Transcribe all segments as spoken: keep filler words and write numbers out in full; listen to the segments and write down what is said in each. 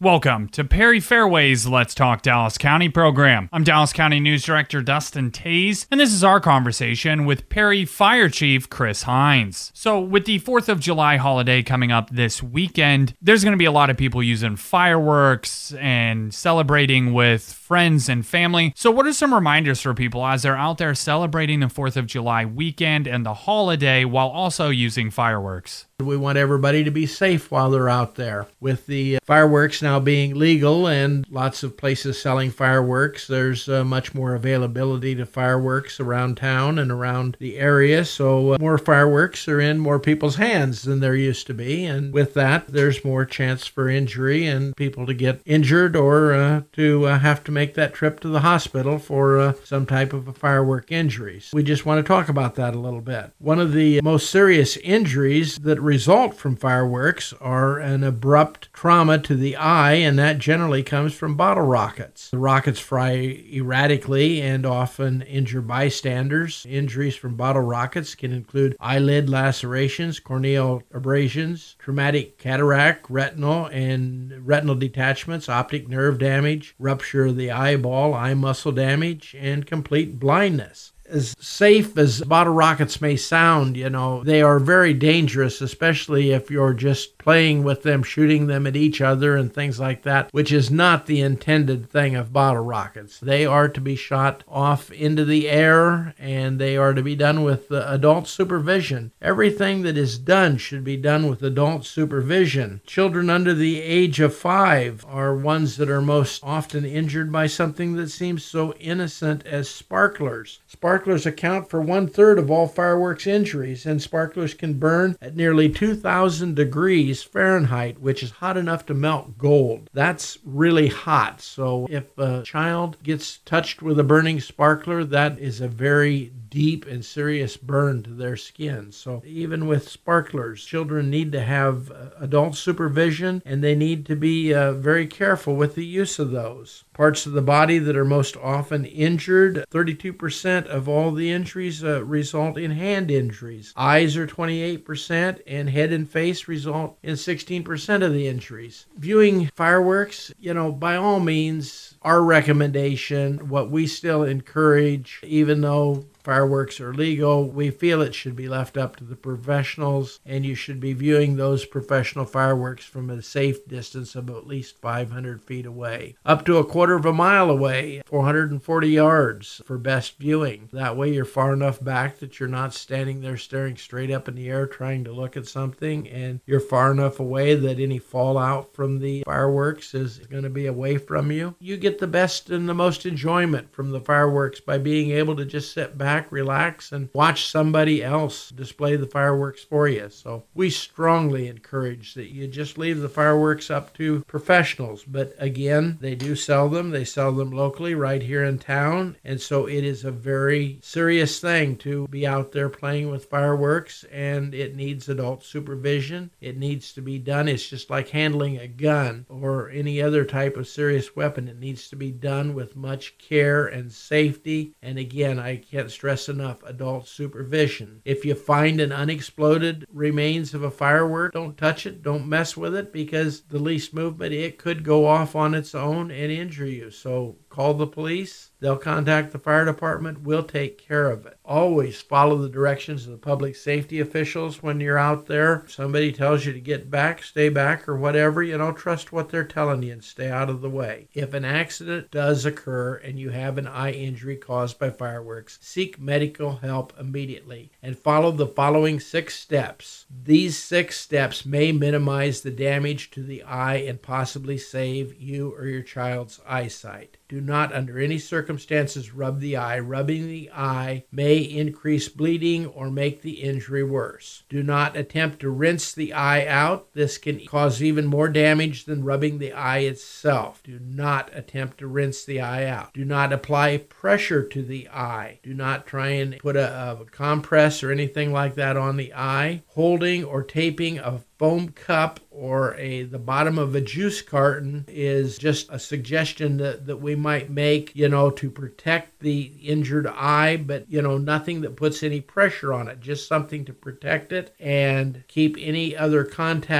Welcome to Perry Fairway's Let's Talk Dallas County program. I'm Dallas County News Director Dustin Tays, and this is our conversation with Perry Fire Chief Chris Hines. So with the fourth of July holiday coming up this weekend, there's going to be a lot of people using fireworks and celebrating with friends and family. So what are some reminders for people as they're out there celebrating the fourth of July weekend and the holiday while also using fireworks? We want everybody to be safe while they're out there. With the fireworks now being legal and lots of places selling fireworks, there's uh, much more availability to fireworks around town and around the area. So uh, more fireworks are in more people's hands than there used to be. And with that, there's more chance for injury and people to get injured or uh, to uh, have to make that trip to the hospital for uh, some type of a firework injuries. We just want to talk about that a little bit. One of the most serious injuries that result from fireworks are an abrupt trauma to the eye, and that generally comes from bottle rockets. The rockets fly erratically and often injure bystanders. Injuries from bottle rockets can include eyelid lacerations, corneal abrasions, traumatic cataract, retinal and retinal detachments, optic nerve damage, rupture of the eyeball, eye muscle damage, and complete blindness. As safe as bottle rockets may sound, you know, they are very dangerous, especially if you're just playing with them, shooting them at each other and things like that, which is not the intended thing of bottle rockets. They are to be shot off into the air, and they are to be done with uh, adult supervision. Everything that is done should be done with adult supervision. Children under the age of five are ones that are most often injured by something that seems so innocent as sparklers. Sparklers account for one-third of all fireworks injuries, and sparklers can burn at nearly two thousand degrees Fahrenheit, which is hot enough to melt gold. That's really hot. So if a child gets touched with a burning sparkler, that is a very deep and serious burn to their skin. So even with sparklers, children need to have adult supervision, and they need to be uh, very careful with the use of those. Parts of the body that are most often injured, thirty-two percent of all the injuries uh, result in hand injuries. Eyes are twenty-eight percent, and head and face result in sixteen percent of the injuries. Viewing fireworks, you know, by all means, our recommendation, what we still encourage, even though fireworks are legal, we feel it should be left up to the professionals, and you should be viewing those professional fireworks from a safe distance of at least five hundred feet away. Up to a quarter of a mile away, four hundred forty yards for best viewing. That way you're far enough back that you're not standing there staring straight up in the air trying to look at something, and you're far enough away that any fallout from the fireworks is going to be away from you. You get the best and the most enjoyment from the fireworks by being able to just sit back, relax, and watch somebody else display the fireworks for you. So we strongly encourage that you just leave the fireworks up to professionals. But again, they do sell them. They sell them locally right here in town. And so it is a very serious thing to be out there playing with fireworks, and it needs adult supervision. It needs to be done. It's just like handling a gun or any other type of serious weapon. It needs to be done with much care and safety. And again, I can't stress stress enough adult supervision. If you find an unexploded remains of a firework, don't touch it, don't mess with it, because the least movement, it could go off on its own and injure you. So call the police. They'll contact the fire department. We'll take care of it. Always follow the directions of the public safety officials when you're out there. If somebody tells you to get back, stay back, or whatever, you know, trust what they're telling you and stay out of the way. If an accident does occur and you have an eye injury caused by fireworks, seek medical help immediately and follow the following six steps. These six steps may minimize the damage to the eye and possibly save you or your child's eyesight. Do not, under any circumstances, rub the eye. Rubbing the eye may increase bleeding or make the injury worse. Do not attempt to rinse the eye out. This can cause even more damage than rubbing the eye itself. Do not attempt to rinse the eye out. Do not apply pressure to the eye. Do not try and put a, a compress or anything like that on the eye. Holding or taping a foam cup or a the bottom of a juice carton is just a suggestion that, that we might make, you know, to protect the injured eye, but, you know, nothing that puts any pressure on it, just something to protect it and keep any other contact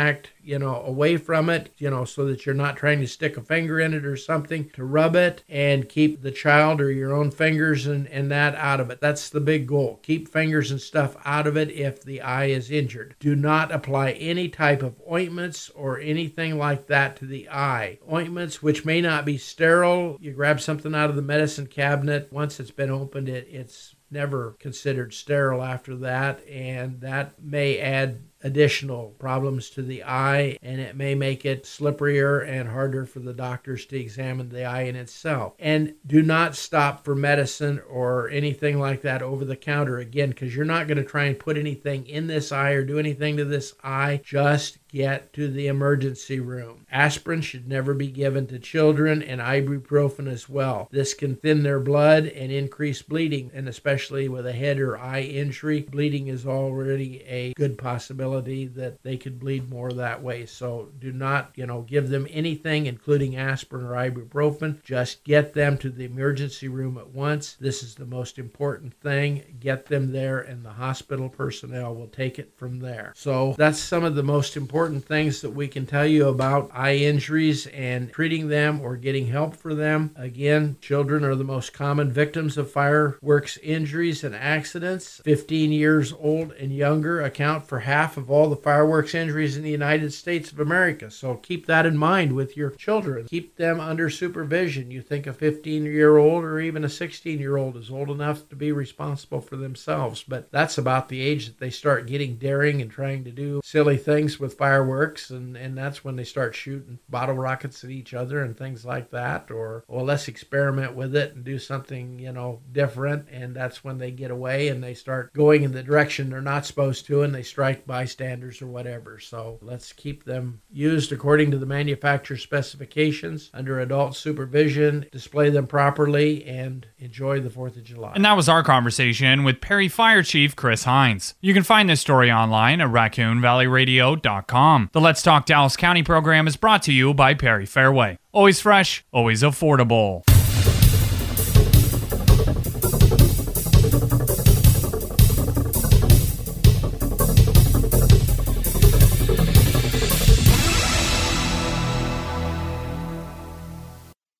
you know, away from it, you know, so that you're not trying to stick a finger in it or something to rub it, and keep the child or your own fingers and, and that out of it. That's the big goal. Keep fingers and stuff out of it if the eye is injured. Do not apply any type of ointments or anything like that to the eye. Ointments which may not be sterile, you grab something out of the medicine cabinet, once it's been opened, it, it's never considered sterile after that, and that may add additional problems to the eye, and it may make it slipperier and harder for the doctors to examine the eye in itself. And do not stop for medicine or anything like that over the counter, again, because you're not going to try and put anything in this eye or do anything to this eye. Just get to the emergency room. Aspirin should never be given to children, and ibuprofen as well. This can thin their blood and increase bleeding, and especially with a head or eye injury, bleeding is already a good possibility that they could bleed more that way. So do not, you know, give them anything, including aspirin or ibuprofen. Just get them to the emergency room at once. This is the most important thing. Get them there, and the hospital personnel will take it from there. So that's some of the most important things that we can tell you about eye injuries and treating them or getting help for them. Again, children are the most common victims of fireworks injuries and accidents. fifteen years old and younger account for half of all the fireworks injuries in the United States of America. So keep that in mind with your children. Keep them under supervision. You think a fifteen-year-old or even a sixteen-year-old is old enough to be responsible for themselves, but that's about the age that they start getting daring and trying to do silly things with fireworks, and, and that's when they start shooting bottle rockets at each other and things like that, or, or let's experiment with it and do something, you know, different, and that's when they get away and they start going in the direction they're not supposed to, and they strike bystanders or whatever. So let's keep them used according to the manufacturer's specifications, under adult supervision, display them properly, and enjoy the fourth of July. And that was our conversation with Perry Fire Chief Chris Hines. You can find this story online at raccoon valley radio dot com. The Let's Talk Dallas County program is brought to you by Perry Fairway. Always fresh, always affordable.